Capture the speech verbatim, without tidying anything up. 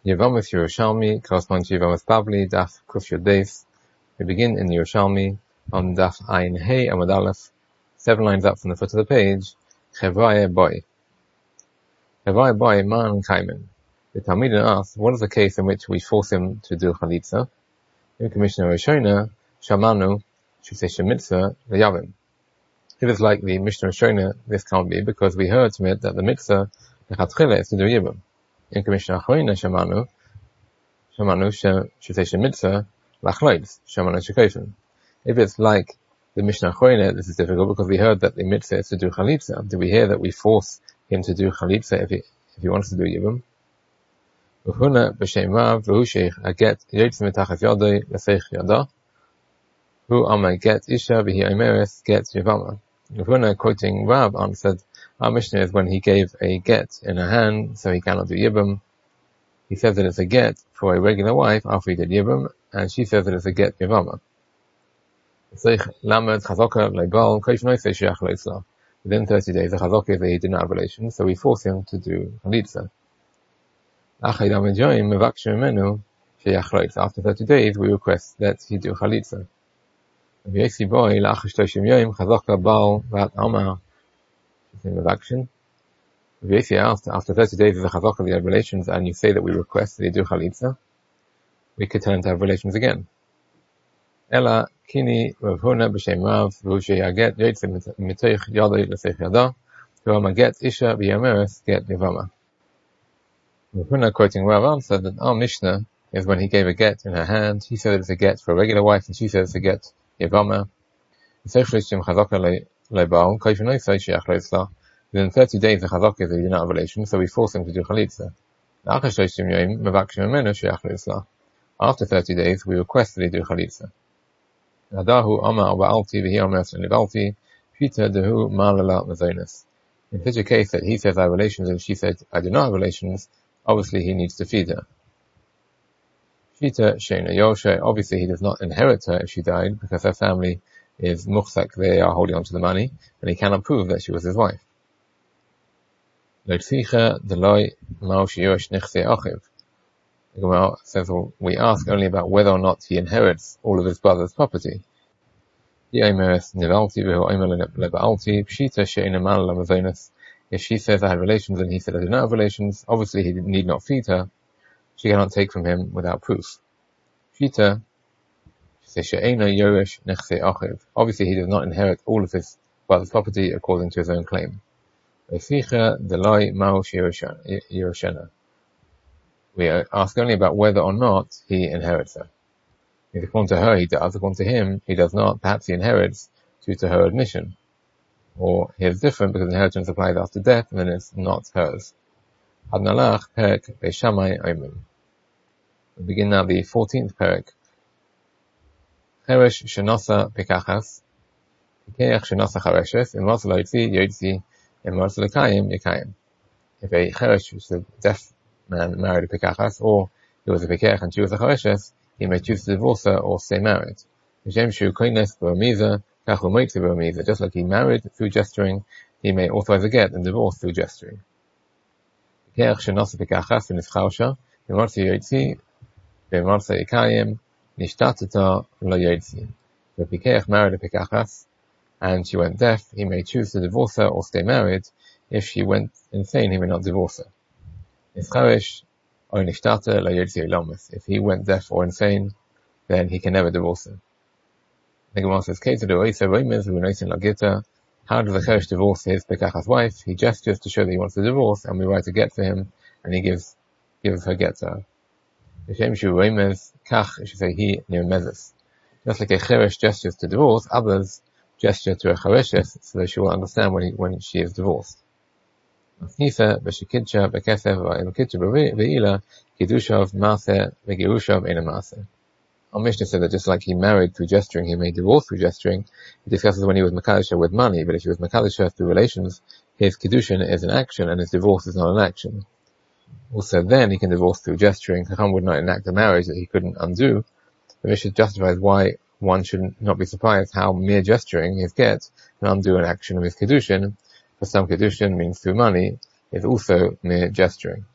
Yevamis Yerushalmi corresponds to Yevamis Bavli, Daf Kuf Yud Beis. We begin in Yerushalmi on Daf Ayin Hey Amud Aleph, seven lines up from the foot of the page. Chevaya Boy. Chevaya Boy Man Kaiman. The Talmidim asks, what is the case in which we force him to do Chalitza? In Commissioner Rishona, Shamanu, should say Shemitzah, the Yavim. If it's like the Mishnah Rishona, this can't be because we heard from it that the mitzvah, the Chatchila, is to do Yibum. In Commissioner Achroina, Shamanu, Shamanu should say Shemitzah, Lachloitz, Shamanu Shekofim. If it's like the Mishnah Achroina, this is difficult because we heard that the mitzvah is to do Chalitza. Do we hear that we force him to do Chalitza if he, if he wants to do Yibum? Uhuna b'shem Rav v'hu sheich aget yotze mitachas yodoi l'seich yodah hu amay get isha v'hi omeres get yevama. Uhuna, quoting Rav, answered, our Mishnah is when he gave a get in her hand, so he cannot do Yibum. He says that it's a get for a regular wife after he did Yibum, and she says that it's a get yevama. Within thirty days, the chazaka is that he did not have relations, so we force him to do Chalitza. After thirty days, we request that he do Chalitza. If asked after thirty days of the chazaka they had relations, and you say that we request that he do Chalitza, we could tell him to have relations again. Ella kini Rav Huna b'shem Rav v'hu sheyaget yotze mitoich yodoi l'seich yodah hu amay get isha v'yomeres get yevama. Rav Huna, quoting Rav, answered that our Mishnah is when he gave a get in her hand, he said it's a get for a regular wife, and she said it's a get yevama. Within thirty days the chazaka is that he did not have relations, so we force him to do Chalitza. After thirty days, we request that he do Chalitza. In such a case that he says I have relations and she said I do not have relations, obviously he needs to feed her. Shita Shena Yoshe, obviously he does not inherit her if she died because her family is muchzak, they are holding on to the money, and he cannot prove that she was his wife. The Gemara says, well, we ask only about whether or not he inherits all of his brother's property. If she says I had relations and he said I did not have relations, obviously he need not feed her. She cannot take from him without proof. Shita, obviously he does not inherit all of his brother's property according to his own claim. We ask only about whether or not he inherits her. If according to her he does, according to him he does not, perhaps he inherits due to her admission. Or he is different because inheritance applies after death and then it's not hers. We begin now the fourteenth parak. Cheresh shenosa pekachas, pikeach shenosa chareshes, imos lo yitzi yotzi, imos lo kayim yekayim. If a cheresh, which is a deaf man, married a pekachas, or he was a pekach and she was a chareshes, he may choose to divorce her or stay married. Just like he married through gesturing, he may authorize a get and divorce through gesturing. If a pekach married a pekachas and she went deaf, he may choose to divorce her or stay married. If she went insane, he may not divorce her. If he went deaf or insane, then he can never divorce her. The Gemara says, how does the cheresh divorce his pekachas wife? He gestures to show that he wants to divorce, and we write a get for him, and he gives gives her get to her. Kach, should say he neomezes. Just like a cheresh gestures to divorce, others gesture to a chereshes so that she will understand when he, when she is divorced. Our Mishnah said that just like he married through gesturing, he may divorce through gesturing. He discusses when he was Makadisha with money, but if he was Makadisha through relations, his Kiddushin is an action and his divorce is not an action. Also then he can divorce through gesturing. Chacham would not enact a marriage that he couldn't undo. The Mishnah justifies why one should not be surprised how mere gesturing, his get, can undo an action of his Kiddushin. For some Kiddushin means through money, is also mere gesturing.